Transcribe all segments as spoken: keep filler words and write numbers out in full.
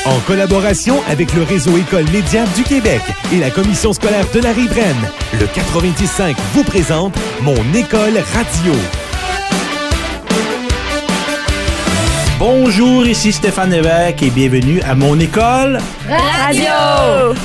En collaboration avec le réseau École Médiane du Québec et la commission scolaire de la Riveraine, le quatre-vingt-dix cinq vous présente Mon École Radio. Bonjour, ici Stéphane Lévesque et bienvenue à Mon École Radio.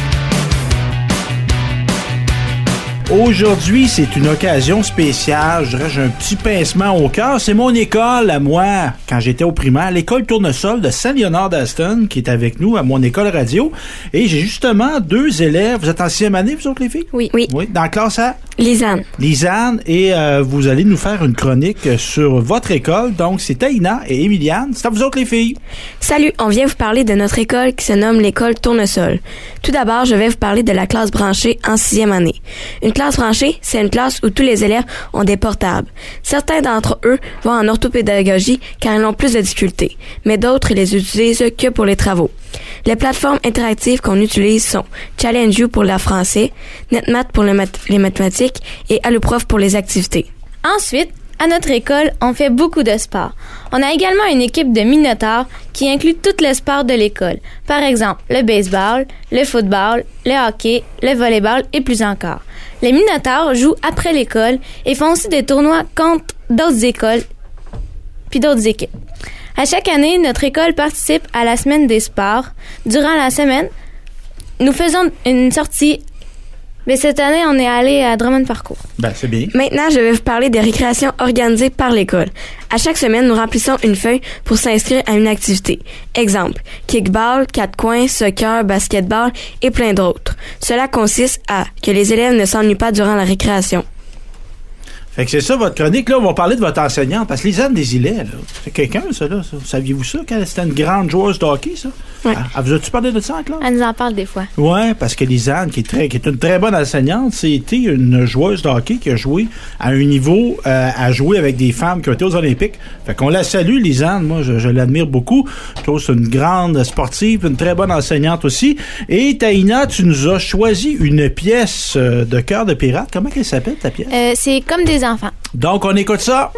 Aujourd'hui, c'est une occasion spéciale. Je dirais, j'ai un petit pincement au cœur. C'est mon école à moi, quand j'étais au primaire, l'école Tournesol de Saint-Léonard-d'Aston, qui est avec nous à Mon École Radio. Et j'ai justement deux élèves. Vous êtes en sixième année, vous autres, les filles? Oui. Oui. Oui. Dans la classe à? Lisanne. Lisanne. Et euh, vous allez nous faire une chronique sur votre école. Donc, c'est Taïna et Emiliane. C'est à vous autres, les filles. Salut, on vient vous parler de notre école qui se nomme l'école Tournesol. Tout d'abord, je vais vous parler de la classe branchée en sixième année. Une classe branchée, c'est une classe où tous les élèves ont des portables. Certains d'entre eux vont en orthopédagogie car ils ont plus de difficultés, mais d'autres les utilisent que pour les travaux. Les plateformes interactives qu'on utilise sont Challenge You pour le français, NetMath pour le mat- les mathématiques et AlloProf pour les activités. Ensuite, à notre école, on fait beaucoup de sports. On a également une équipe de minotaures qui inclut tous les sports de l'école. Par exemple, le baseball, le football, le hockey, le volleyball et plus encore. Les minotaures jouent après l'école et font aussi des tournois contre d'autres écoles puis d'autres équipes. À chaque année, notre école participe à la semaine des sports. Durant la semaine, nous faisons une sortie. Mais cette année, on est allé à Drummond Parcours. Ben, c'est bien. Maintenant, je vais vous parler des récréations organisées par l'école. À chaque semaine, nous remplissons une feuille pour s'inscrire à une activité. Exemple, kickball, quatre coins, soccer, basketball et plein d'autres. Cela consiste à que les élèves ne s'ennuient pas durant la récréation. Fait que c'est ça, votre chronique. Là, on va parler de votre enseignante. Parce que Lisanne Desilets, là, c'est quelqu'un, ça, là. Ça. Saviez-vous ça, qu'elle c'était une grande joueuse de hockey, ça? Oui. Ah, ah, vous as-tu parlé de ça, en classe? Elle nous en parle des fois. Oui, parce que Lisanne, qui est, très, qui est une très bonne enseignante, c'était une joueuse de hockey qui a joué à un niveau, euh, à jouer avec des femmes qui ont été aux Olympiques. Fait qu'on la salue, Lisanne. Moi, je, je l'admire beaucoup. Je trouve que c'est une grande sportive, une très bonne enseignante aussi. Et Taïna, tu nous as choisi une pièce de Cœur de pirate. Comment elle s'appelle, ta pièce? Euh, c'est comme des enfants. Donc, on écoute ça.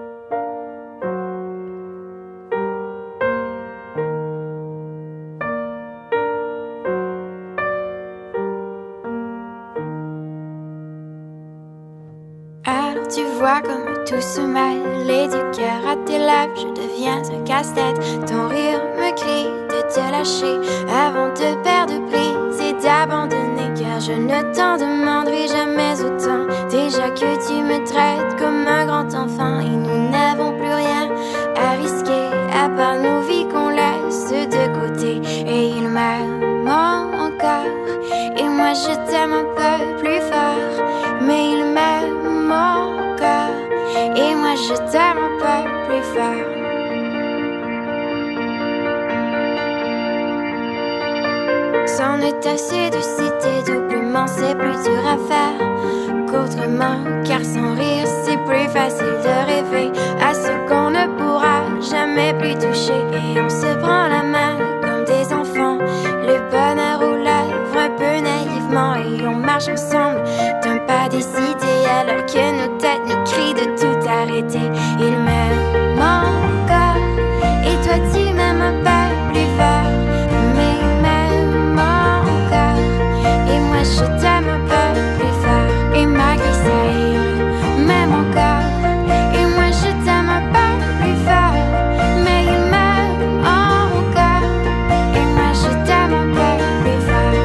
Alors tu vois comme tout se mêle et du cœur à tes lèvres, je deviens un casse-tête. Ton rire me crie de te lâcher avant de perdre prise et d'abandonner, car je ne t'en demanderai jamais autant. Déjà que tu me traites comme un grand enfant et nous n'avons plus rien à risquer à part nos vies qu'on laisse de côté. Et il m'aime encore et moi je t'aime un peu plus fort, mais il m'aime encore et moi je t'aime un peu plus fort. C'en est assez de citer doublement, c'est plus dur à faire qu'autrement, car sans rire c'est plus facile de rêver à ce qu'on ne pourra jamais plus toucher. Et on se prend la main comme des enfants, le bonheur aux lèvres un peu naïvement, et on marche ensemble d'un pas décidé alors que nos têtes nous crient de tout arrêter. Il m'aime encore et toi tu m'aimes un peu plus fort, mais il m'aime encore et moi je t'aime un peu plus fort. Et malgré ça il m'aime encore et moi je t'aime un peu plus fort, mais il m'aime encore et moi je t'aime un peu plus fort.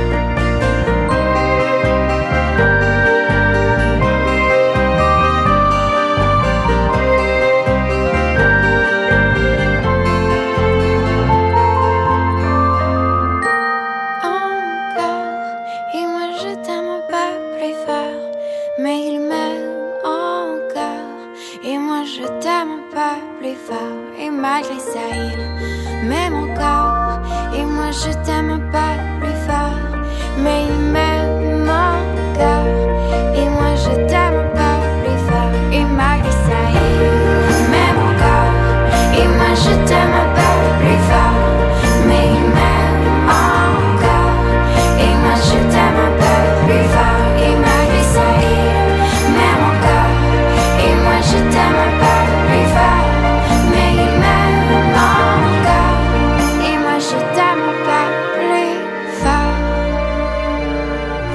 Malgré ça, il m'aime encore et moi je t'aime un peu plus fort, mais il m'aime encore et moi je t'aime un peu plus fort. Et malgré ça, il m'aime encore et moi je t'aime un peu plus fort, mais il m'aime encore et moi je t'aime un peu plus fort. Et malgré ça, il m'aime encore et moi je t'aime un peu plus fort, mais il m'aime encore et moi je t'aime.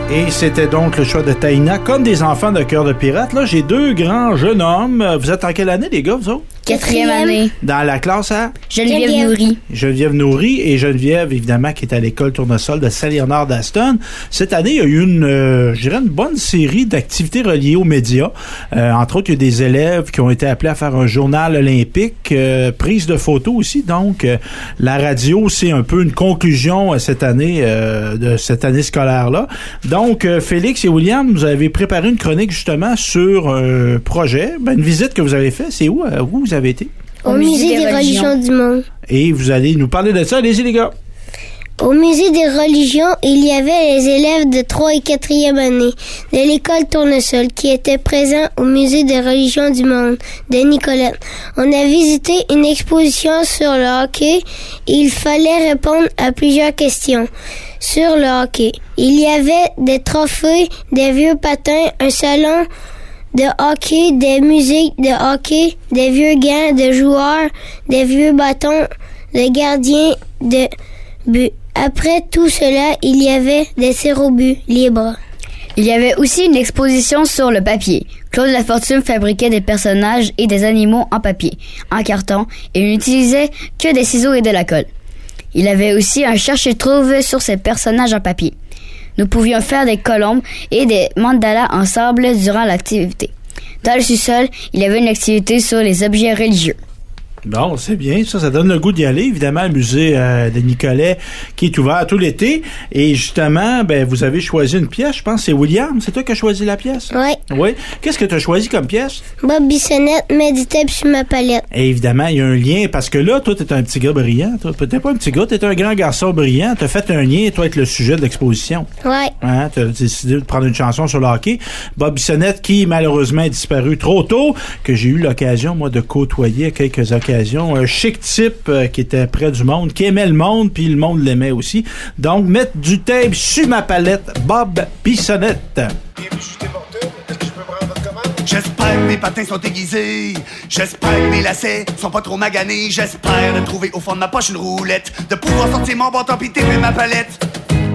Et c'était donc le choix de Taïna, comme des enfants de cœur de pirate. Là, j'ai deux grands jeunes hommes. Vous êtes en quelle année, les gars, vous autres? Quatrième année. Dans la classe à? Geneviève Nourry. Geneviève Nourry et Geneviève, évidemment, qui est à l'école Tournesol de Saint-Léonard d'Aston. Cette année, il y a eu une, euh, je dirais, une bonne série d'activités reliées aux médias. Euh, entre autres, il y a des élèves qui ont été appelés à faire un journal olympique, euh, prise de photos aussi. Donc, euh, la radio, c'est un peu une conclusion à cette année, euh, de cette année scolaire-là. Donc, euh, Félix et William, vous avez préparé une chronique justement sur un projet, ben, une visite que vous avez faite. C'est où? Euh, où vous avez été? Au, Au musée, musée des, des religions. religions du monde. Et vous allez nous parler de ça. Allez-y, les gars. Au musée des religions, il y avait les élèves de trois et quatrième année de l'école Tournesol qui étaient présents au musée des religions du monde de Nicolette. On a visité une exposition sur le hockey et il fallait répondre à plusieurs questions sur le hockey. Il y avait des trophées, des vieux patins, un salon de hockey, des musiques de hockey, des vieux gants de joueurs, des vieux bâtons de gardiens de but. Après tout cela, il y avait des tirs au but libres. Il y avait aussi une exposition sur le papier. Claude Lafortune fabriquait des personnages et des animaux en papier, en carton, et il n'utilisait que des ciseaux et de la colle. Il avait aussi un cherche-trouve sur ces personnages en papier. Nous pouvions faire des colombes et des mandalas en sable durant l'activité. Dans le sous-sol, il y avait une activité sur les objets religieux. Bon, c'est bien, ça, ça donne le goût d'y aller. Évidemment, le musée euh, de Nicolet qui est ouvert tout l'été. Et justement, ben, vous avez choisi une pièce, je pense que c'est William. C'est toi qui as choisi la pièce? Oui. Oui. Qu'est-ce que tu as choisi comme pièce? Bob Bissonnette méditait sur ma palette. Et évidemment, il y a un lien, parce que là, toi, t'es un petit gars brillant. Toi. T'es pas un petit gars, t'es un grand garçon brillant. T'as fait un lien, toi, avec le sujet de l'exposition. Oui. Hein? T'as décidé de prendre une chanson sur le hockey. Bob Bissonnette, qui, malheureusement, est disparu trop tôt, que j'ai eu l'occasion, moi, de côtoyer à quelques occasions. Un chic type euh, qui était près du monde, qui aimait le monde, puis le monde l'aimait aussi. Donc, mettre du tape sur ma palette, Bob Bissonnette. J'espère que mes patins sont aiguisés. J'espère que mes lacets sont pas trop maganés. J'espère de trouver au fond de ma poche une roulette, de pouvoir sortir mon bâton pis taper ma palette.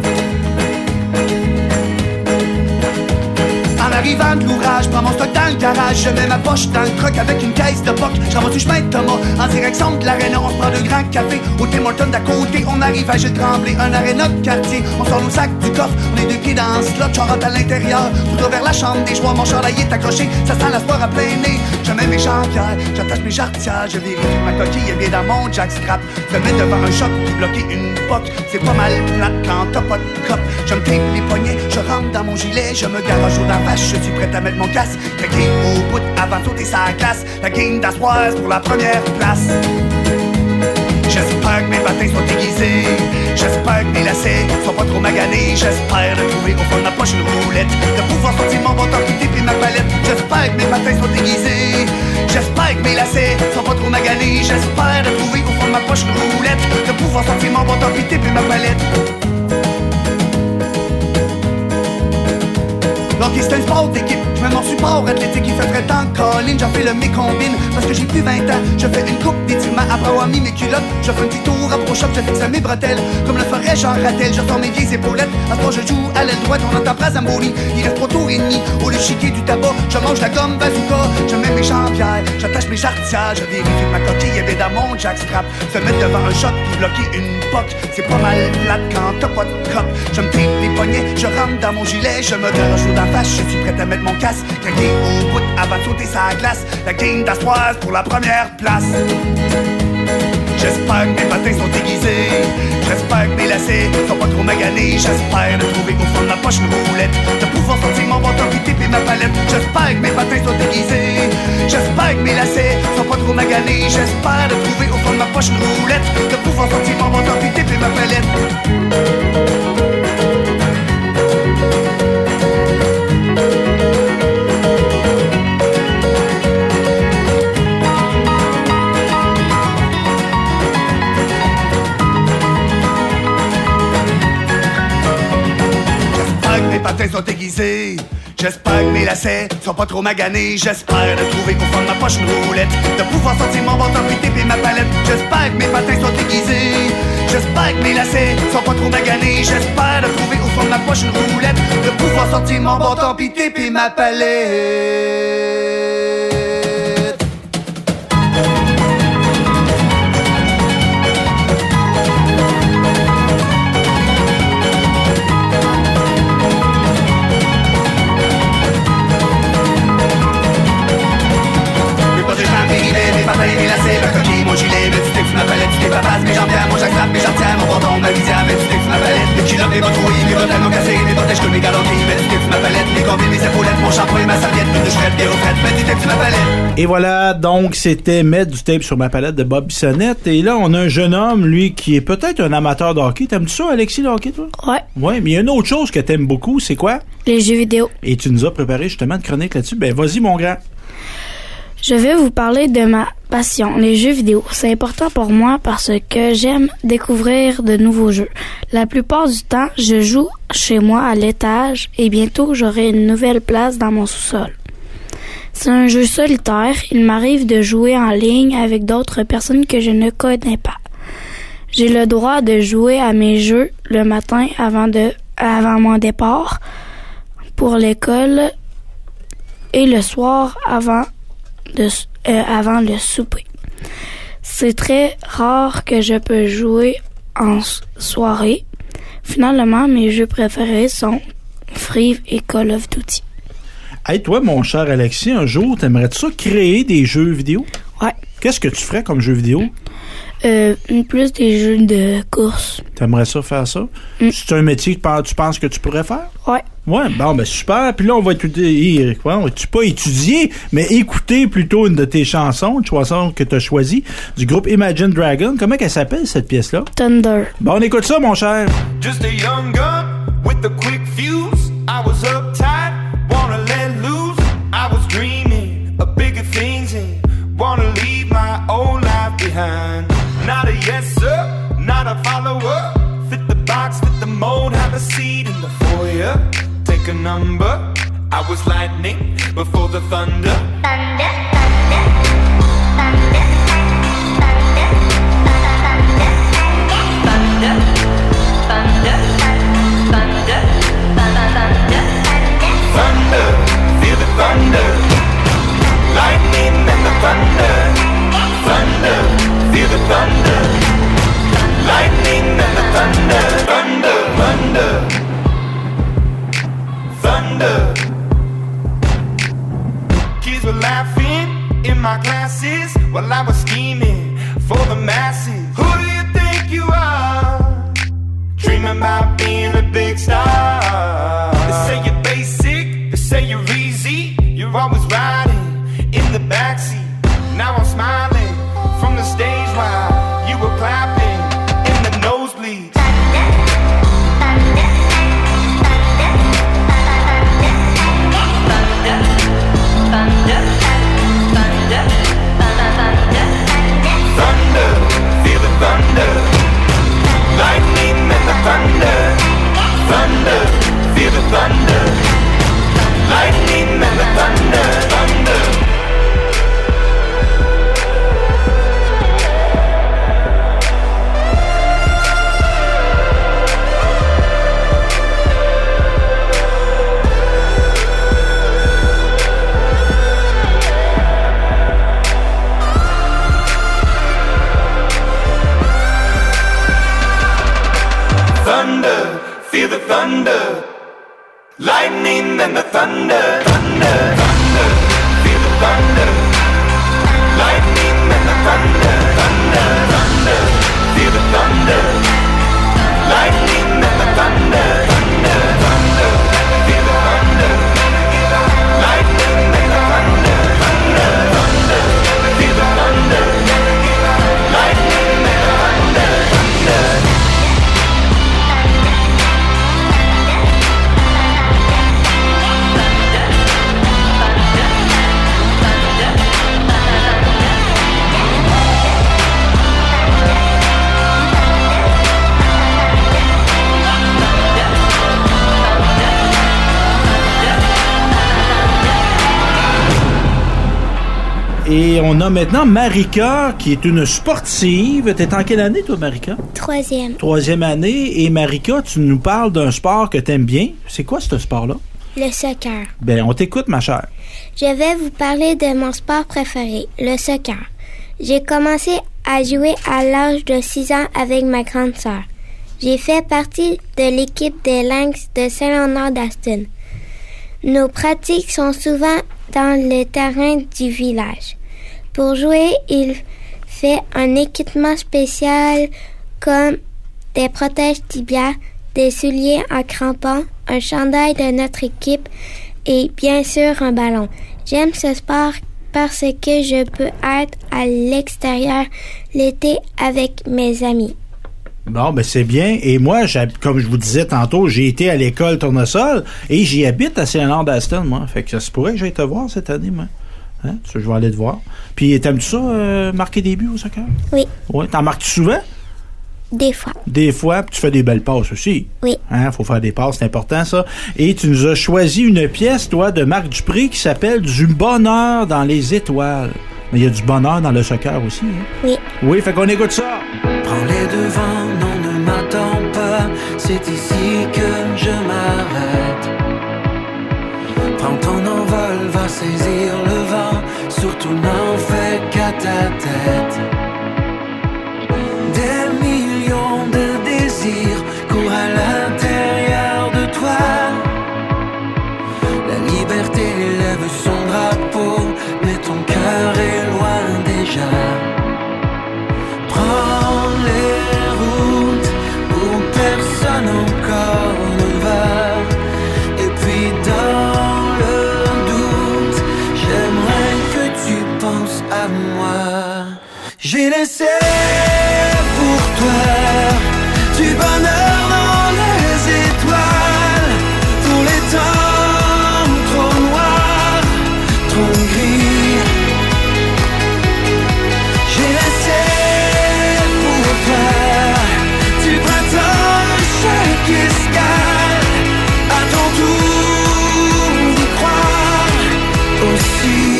En arrivant de l'ouvrage, prends mon stock dans le garage. Je mets ma poche dans le truck avec une caisse de poc. J'en vais du chemin de Thomas, en direction de l'aréna. On se prend deux grands cafés, au Tim Hortons d'à côté. On arrive à Gilles Tremblay, un aréna de quartier. On sort nos sacs du coffre, on est deux pieds dans le slot. J'en rentre à l'intérieur, tout vers la chambre des joueurs. Mon chandail est accroché, ça sent la sport à plein nez. Je mets mes jambières, j'attache mes jarretières. Je vérifie que ma coquille est bien dans mon jackstrap. Je me mets devant un choc pour bloquer une poque. C'est pas mal plate quand t'as pas de cop. Je me tape les poignets, je rentre dans mon gilet. Je me garage au la vache, je suis prêt à mettre mon casque. La game au bout avant de sauter sa glace. La game d'Aspoise pour la première place. J'espère que mes patins sont aiguisés. J'espère que mes lacets sont pas trop maganés. J'espère de trouver au fond de ma poche une roulette, de pouvoir sortir mon bâton qui et ma palette. J'espère que mes patins sont aiguisés. J'espère que mes lacets sont pas trop maganés. J'espère de trouver au fond de ma poche une roulette, de pouvoir sortir mon bâton qui et ma palette. L'hockey c'est un sport d'équipe, je mets mon support athlétique. Il fait très temps colline, j'en fais le mécombine. Parce que j'ai plus vingt ans, je fais une coupe d'étirement. Après avoir mis mes culottes, je fais un petit tour à pro-shop. Je fixe à mes bretelles, comme le ferait Jean Rattel. Je sors mes vieilles épaulettes, à ce moment je joue à l'aile droite. On entend Prazamboli, il reste trois tours et demi. Au lieu de chiquer du tabac, je mange la gomme bazooka. Je mets mes jambières, j'attache mes jarretières. Je vérifie que ma coquille est bien dans mon jackstrap. Se mettre devant un shot puis bloquer une poque. C'est pas mal plate quand t'as pas de cop. Je me tripe les poignets, je rentre dans mon gilet. Je me garage au face, je suis prêt à mettre mon casque. Craquer au bout avant de sauter sa glace. La game d'Aspoise pour la première place. J'espère que mes patins sont aiguisés. J'espère que mes lacets sont pas trop maganés. J'espère de trouver au fond de ma poche une roulette, de pouvoir sortir mon bâton pis et ma palette. J'espère que mes patins sont aiguisés. J'espère que mes lacets sont pas trop maganés. J'espère de trouver au fond de ma poche une roulette, de pouvoir sortir mon bâton pis et ma palette. Mes patins sont aiguisés. J'espère que mes lacets sont pas trop maganés. J'espère de trouver au fond de ma poche une roulette, de pouvoir sortir mon bâton puis taper ma palette. J'espère que mes patins sont aiguisés. J'espère que mes lacets sont pas trop maganés. J'espère de trouver au fond de ma poche une roulette, de pouvoir sortir mon bâton puis taper ma palette. Mes patins, mes lacets, ma coquille, mon gilet, mes petits textes, ma palette, tu t'es papas, mes jambières, mon j'attrape, mes jambières, mon bâton, ma visière, mes petits textes, ma palette, mes culottes, mes bottes rouillées, mes bottes à non cassées, mes bottes que mes galanteries, mes petits textes, ma palette, mes combines, mes épaulettes, mon shampoing, ma serviette, mes doucherettes, mes refaites, mes petits textes, ma palette. Et voilà, donc c'était mettre du tape sur ma palette de Bob Bissonnette. Et là, on a un jeune homme, lui, qui est peut-être un amateur de hockey. T'aimes-tu ça, Alexis, le hockey, toi? Ouais. Ouais, mais il y a une autre chose que t'aimes beaucoup, c'est quoi? Les jeux vidéo. Et tu nous as préparé justement une chronique là-dessus. Ben, vas-y, mon grand. Je vais vous parler de ma passion, les jeux vidéo. C'est important pour moi parce que j'aime découvrir de nouveaux jeux. La plupart du temps, je joue chez moi à l'étage et bientôt j'aurai une nouvelle place dans mon sous-sol. C'est un jeu solitaire. Il m'arrive de jouer en ligne avec d'autres personnes que je ne connais pas. J'ai le droit de jouer à mes jeux le matin avant de, avant mon départ pour l'école et le soir avant De, euh, avant le souper. C'est très rare que je peux jouer en soirée. Finalement, mes jeux préférés sont Free et Call of Duty. Hey, toi, mon cher Alexis, un jour, t'aimerais-tu ça créer des jeux vidéo? Ouais. Qu'est-ce que tu ferais comme jeu vidéo? Euh, plus des jeux de course. T'aimerais ça faire ça? Mm. C'est un métier que tu penses que tu pourrais faire? Ouais. Ouais, bon, ben super. Puis là, on va étudier, quoi, on va pas étudier, mais écouter plutôt une de tes chansons, une chanson que tu as choisie, du groupe Imagine Dragon. Comment qu'elle s'appelle, cette pièce-là? Thunder. Bon, on écoute ça, mon cher. Just a young gun with a quick fuse. I was uptight, wanna let loose. I was dreaming of bigger things and wanna leave my old life behind. Not a yes sir, not a follower. Fit the box, fit the mold, have a seat in the foyer. Take a number. I was lightning before the thunder. Thunder, thunder, thunder, thunder, thunder, thunder, thunder, thunder, thunder, feel the thunder. Lightning and the thunder. Thunder, feel the thunder. Lightning and the thunder. Thunder, thunder. Thunder. Kids were laughing in my classes while I was scheming for the masses. Who do you think you are? Dreaming about being a big star. They say you're basic, they say you're easy. You're always riding in the backseat. Now I'm smiling from the stage while you were clapping in the nosebleeds. thunder, thunder, thunder, thunder, thunder, feel the thunder, lightning and the thunder, thunder, feel the thunder, lightning and the thunder, thunder. Thunder, feel the thunder, lightning and the thunder, thunder, thunder, feel the thunder, lightning and the thunder, thunder, thunder, feel the thunder, lightning and the thunder, thunder, thunder, feel the thunder, lightning and the thunder, thunder, thunder, feel the thunder, lightning and the thunder, thunder. thunder, Et on a maintenant Marika, qui est une sportive. T'es en quelle année, toi, Marika? Troisième. Troisième année. Et Marika, tu nous parles d'un sport que t'aimes bien. C'est quoi ce sport-là? Le soccer. Ben, on t'écoute, ma chère. Je vais vous parler de mon sport préféré, le soccer. J'ai commencé à jouer à l'âge de six ans avec ma grande sœur. J'ai fait partie de l'équipe des Lynx de Saint-Léonard-d'Aston. Nos pratiques sont souvent dans le terrain du village. Pour jouer, il fait un équipement spécial comme des protèges tibias, des souliers en crampons, un chandail de notre équipe et bien sûr un ballon. J'aime ce sport parce que je peux être à l'extérieur l'été avec mes amis. Bon, ben c'est bien. Et moi, comme je vous disais tantôt, j'ai été à l'école Tournesol et j'y habite à Saint-Léonard-d'Aston, moi. Fait que ça se pourrait que j'aille te voir cette année, moi. Hein? Je vais aller te voir. Puis, t'aimes-tu ça, euh, marquer des buts au soccer? Oui. Oui. T'en marques-tu souvent? Des fois. Des fois, puis tu fais des belles passes aussi. Oui. Hein, faut faire des passes, c'est important, ça. Et tu nous as choisi une pièce, toi, de Marc Dupré qui s'appelle « Du bonheur dans les étoiles ». Mais il y a du bonheur dans le soccer aussi, hein? Oui. Oui, fait qu'on écoute ça. Prends les devants, non, ne m'attends pas, c'est ici que je m'arrête. Prends ton envol, va saisir le vent, surtout n'en fais qu'à ta tête. Des millions de désirs courent à l'intérieur de toi. La liberté lève son drapeau, mais ton cœur est loin déjà. Prends les routes où personne encore ne va. Et puis dans le doute, j'aimerais que tu penses à moi. J'ai laissé pour toi du bonheur dans les étoiles, pour les temps trop noirs, trop gris. J'ai laissé pour toi du printemps chaque escale, à ton tour d'y croire aussi.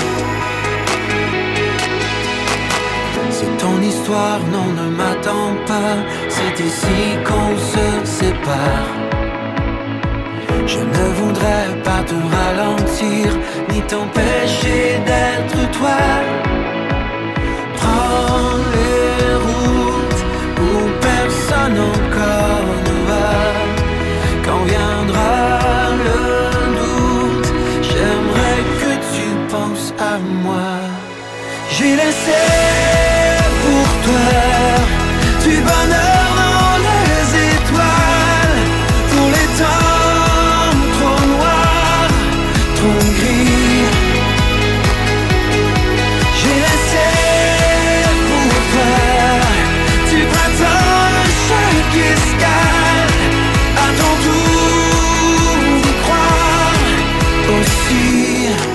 C'est ton histoire, non, ne m'attends pas, c'est ici qu'on se sépare. Je ne voudrais pas te ralentir, ni t'empêcher d'être toi. Prends les routes où personne encore ne va. Quand viendra le doute, j'aimerais que tu penses à moi. J'ai laissé pour toi du bonheur dans les étoiles, pour les temps trop noirs, trop gris. J'ai laissé pour toi du printemps chaque escale, à ton tour d'y croire aussi.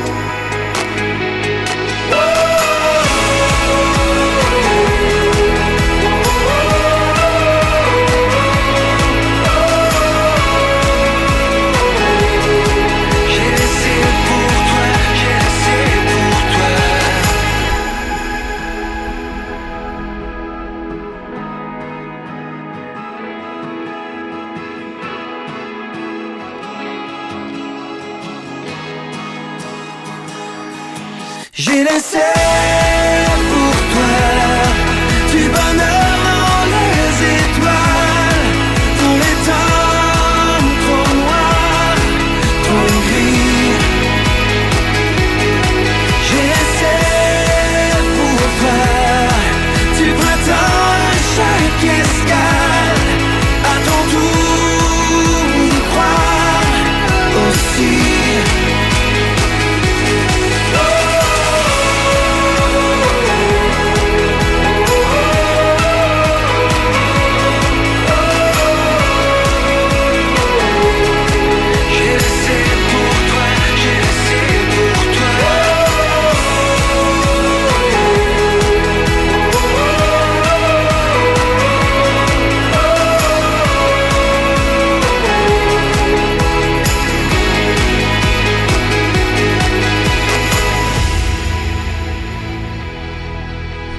J'ai laissé pour toi du bonheur dans les étoiles, pour les temps trop noirs, trop gris. J'ai laissé pour toi du printemps chaque escale, à ton tour d'y croire aussi. Oh,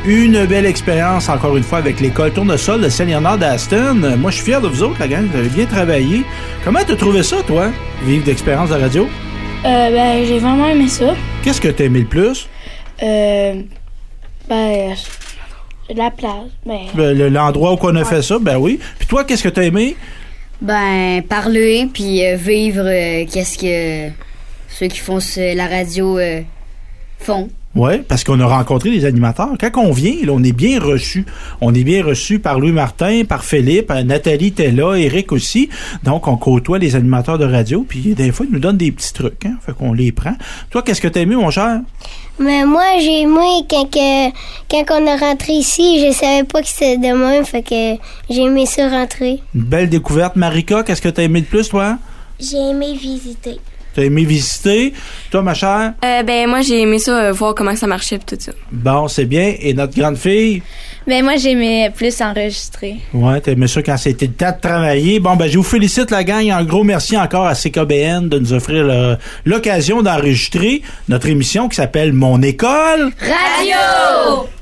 Une belle expérience, encore une fois, avec l'école Tournesol de Saint-Léonard d'Aston. Moi, je suis fier de vous autres, la gang. Vous avez bien travaillé. Comment t'as trouvé ça, toi, vivre d'expérience de radio? Euh, ben, j'ai vraiment aimé ça. Qu'est-ce que t'as aimé le plus? Euh, ben, la place. Ben, Le- L'endroit où on a fait ça, ben oui. Puis toi, qu'est-ce que t'as aimé? Ben, parler, puis euh, vivre euh, qu'est-ce que ceux qui font ce- la radio euh, font. Oui, parce qu'on a rencontré les animateurs. Quand on vient, là, on est bien reçu. On est bien reçu par Louis Martin, par Philippe, euh, Nathalie était là, Eric aussi. Donc, on côtoie les animateurs de radio, puis des fois, ils nous donnent des petits trucs, hein, fait qu'on les prend. Toi, qu'est-ce que t'as aimé, mon cher? Mais moi, j'ai aimé quand, que, quand on est rentré ici, je savais pas que c'était de même, fait que j'ai aimé ça rentrer. Une belle découverte. Marika, qu'est-ce que t'as aimé de plus, toi? J'ai aimé visiter. T'as aimé visiter. Toi, ma chère? Euh, ben, moi, j'ai aimé ça, euh, voir comment ça marchait pis tout ça. Bon, c'est bien. Et notre grande fille? Ben, moi, j'aimais plus enregistrer. Ouais, t'as aimé ça quand c'était le temps de travailler. Bon, ben, je vous félicite, la gang. Un gros merci encore à C K B N de nous offrir le- l'occasion d'enregistrer notre émission qui s'appelle Mon École Radio!